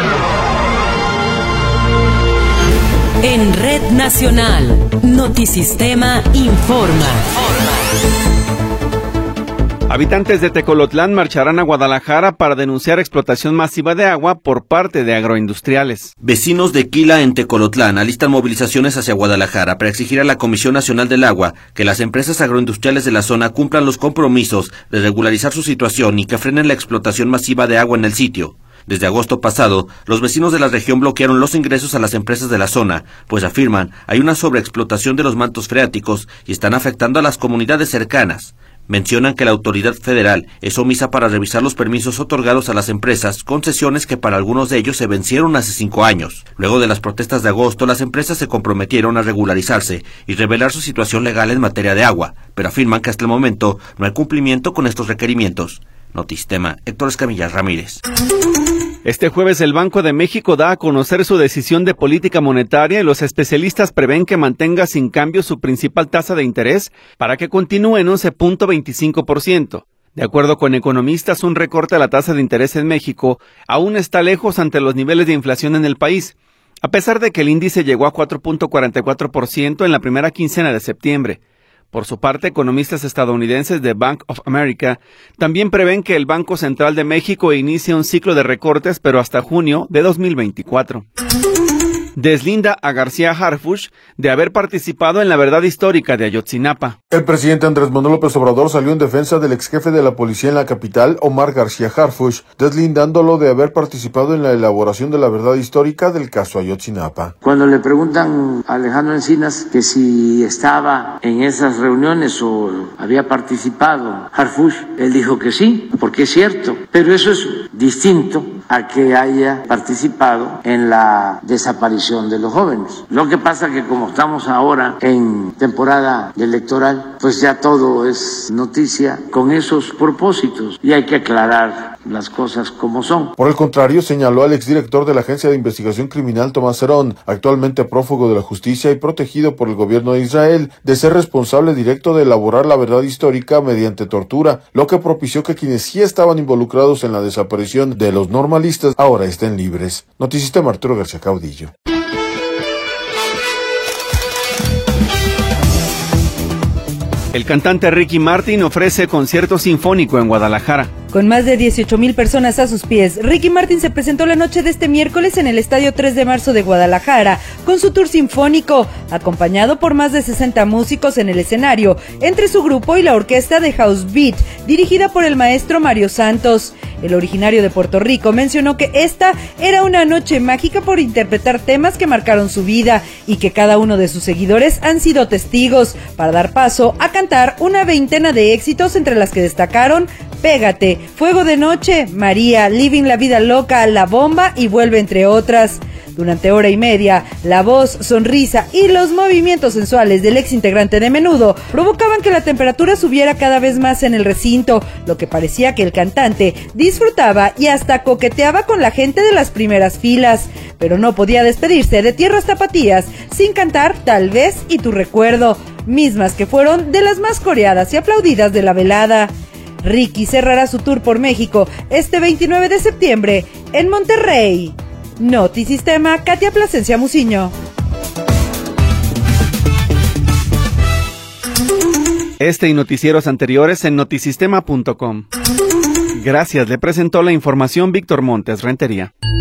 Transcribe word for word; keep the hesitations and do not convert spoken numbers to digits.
En Red Nacional, Notisistema informa. Habitantes de Tecolotlán marcharán a Guadalajara para denunciar explotación masiva de agua por parte de agroindustriales. Vecinos de Quila en Tecolotlán alistan movilizaciones hacia Guadalajara para exigir a la Comisión Nacional del Agua que las empresas agroindustriales de la zona cumplan los compromisos de regularizar su situación y que frenen la explotación masiva de agua en el sitio. Desde agosto pasado, los vecinos de la región bloquearon los ingresos a las empresas de la zona, pues afirman hay una sobreexplotación de los mantos freáticos y están afectando a las comunidades cercanas. Mencionan que la autoridad federal es omisa para revisar los permisos otorgados a las empresas, concesiones que para algunos de ellos se vencieron hace cinco años. Luego de las protestas de agosto, las empresas se comprometieron a regularizarse y revelar su situación legal en materia de agua, pero afirman que hasta el momento no hay cumplimiento con estos requerimientos. Notisistema, Héctor Escamilla Ramírez. Este jueves el Banco de México da a conocer su decisión de política monetaria y los especialistas prevén que mantenga sin cambio su principal tasa de interés para que continúe en once punto veinticinco por ciento. De acuerdo con economistas, un recorte a la tasa de interés en México aún está lejos ante los niveles de inflación en el país, a pesar de que el índice llegó a cuatro punto cuarenta y cuatro por ciento en la primera quincena de septiembre. Por su parte, economistas estadounidenses de Bank of America también prevén que el Banco Central de México inicie un ciclo de recortes, pero hasta junio de dos mil veinticuatro. Deslinda a García Harfuch de haber participado en la verdad histórica de Ayotzinapa. El presidente Andrés Manuel López Obrador salió en defensa del ex jefe de la policía en la capital, Omar García Harfuch, deslindándolo de haber participado en la elaboración de la verdad histórica del caso Ayotzinapa. Cuando le preguntan a Alejandro Encinas que si estaba en esas reuniones o había participado Harfuch, él dijo que sí, porque es cierto, pero eso es distinto a que haya participado en la desaparición de los jóvenes. Lo que pasa que como estamos ahora en temporada electoral, pues ya todo es noticia con esos propósitos y hay que aclarar las cosas como son. Por el contrario, señaló al exdirector de la Agencia de Investigación Criminal, Tomás Herón, actualmente prófugo de la justicia y protegido por el gobierno de Israel, de ser responsable directo de elaborar la verdad histórica mediante tortura, lo que propició que quienes sí estaban involucrados en la desaparición de los normalistas ahora estén libres. Notisistema, Arturo García Caudillo. El cantante Ricky Martin ofrece concierto sinfónico en Guadalajara. Con más de dieciocho mil personas a sus pies, Ricky Martin se presentó la noche de este miércoles en el Estadio tres de marzo de Guadalajara con su tour sinfónico, acompañado por más de sesenta músicos en el escenario, entre su grupo y la orquesta de House Beat, dirigida por el maestro Mario Santos. El originario de Puerto Rico mencionó que esta era una noche mágica por interpretar temas que marcaron su vida y que cada uno de sus seguidores han sido testigos, para dar paso a cantar una veintena de éxitos, entre las que destacaron Pégate, Fuego de Noche, María, Living la Vida Loca, La Bomba y Vuelve, entre otras. Durante hora y media, la voz, sonrisa y los movimientos sensuales del ex integrante de Menudo provocaban que la temperatura subiera cada vez más en el recinto, lo que parecía que el cantante disfrutaba y hasta coqueteaba con la gente de las primeras filas, pero no podía despedirse de Tierras Tapatías sin cantar Tal vez y Tu Recuerdo, mismas que fueron de las más coreadas y aplaudidas de la velada. Ricky cerrará su tour por México este veintinueve de septiembre en Monterrey. Notisistema, Katia Plasencia Muciño. Este y noticieros anteriores en notisistema punto com. Gracias, le presentó la información Víctor Montes Rentería.